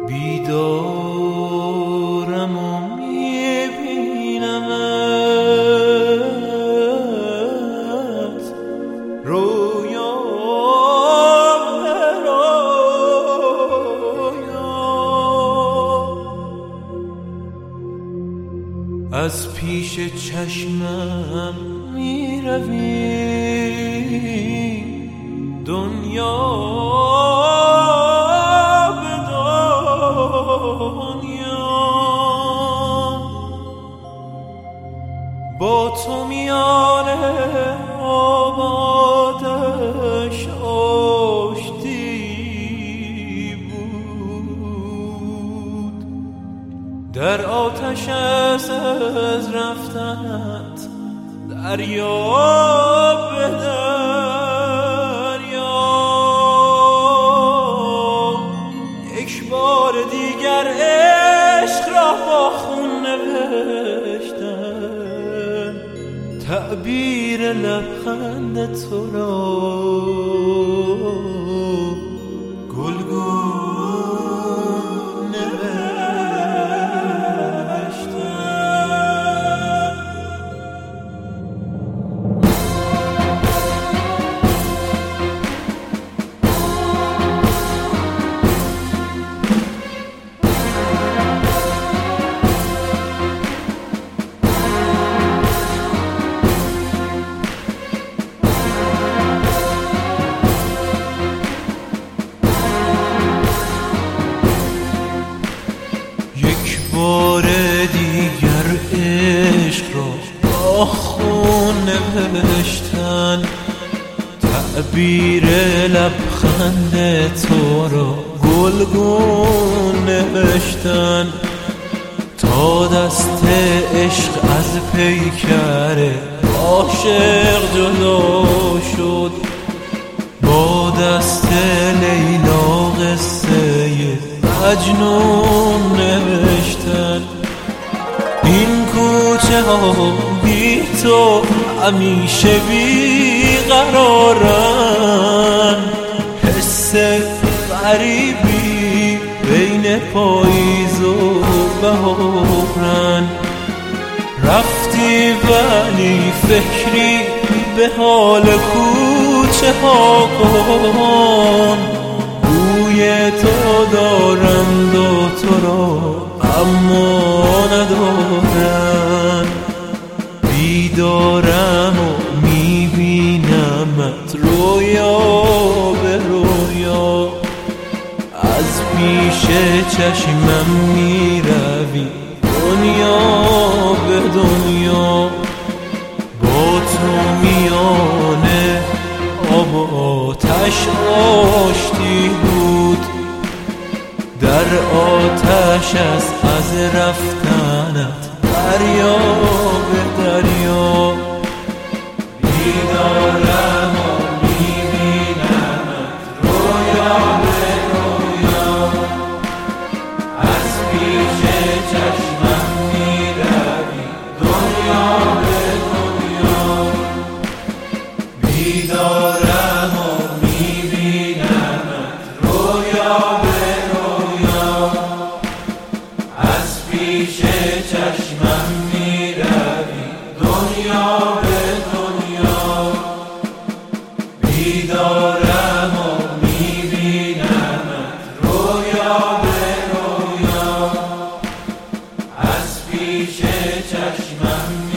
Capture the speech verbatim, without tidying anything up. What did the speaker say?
بیدارم و میبینمت رویا به رویا، از پیش چشمم میروی دنیا به دنیا، با تو میان آبادش آشتی بود، در آتش از رفتنت دریا به دریا، یک بار دیگر عشق را با خون نوشتم، تعبیر لبخند تو را گلگون بار دیگر عشق را با خون نوشتن، تعبیر لبخند تو را گلگون نوشتن، تا دست عشق از پیکر عاشق جدا شد، با دست لیلا قصه مجنون نوشتن. این کوچه ها بی تو همیشه بی قرارن، حس غریبی بین پاییز و بهارن، رفتی ولی فکری به حال کوچه ها کن، بوی تو دارند و تو را اما ندارن، بیدارم و میبینمت رویا به رویا، از پیش چشمم میروی دنیا به دنیا، با تو میانه آب و آتش آشتی بود، در آتش است از رفتنت دریا به دریا، بیدارم و میبینمت رویا به رویا، از پیش چشمم میروی دنیا به دنیا، بیدارم و میبینمت رویا به رویا، از پیش چشمم میروی دنیا به دنیا، بیدارم و میبینمت رویا به رویا، از پیش چشمم